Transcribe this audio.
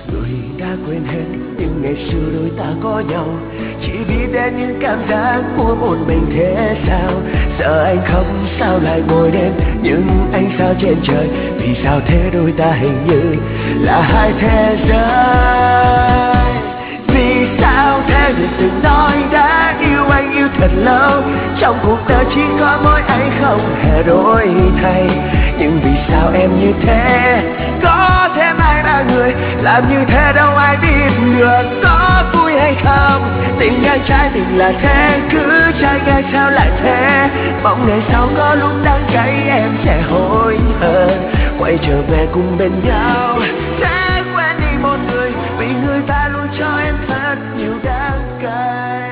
Người đã quên hết nhưng ngày xưa đôi ta có nhau, chỉ biết đến những cảm giác của một mình thế sao. Giờ anh khóc sao lại ngồi đêm, nhưng anh sao trên trời, vì sao thế đôi ta hình như là hai thế giới. Vì sao thế người từng nói đã yêu anh yêu thật lâu, trong cuộc đời chỉ có mỗi anh không hề đổi thay. Nhưng vì sao em như thế, có thêm ai ba người làm như thế đâu ai biết được. Có vui hay không, tình ngang trái tình là thế, cứ trái ngang sao lại thế. Mong ngày sau có lúc đắng cay em sẽ hối hận, quay trở về cùng bên nhau. Sẽ quên đi một người, vì người ta luôn cho em thật nhiều đắng cay.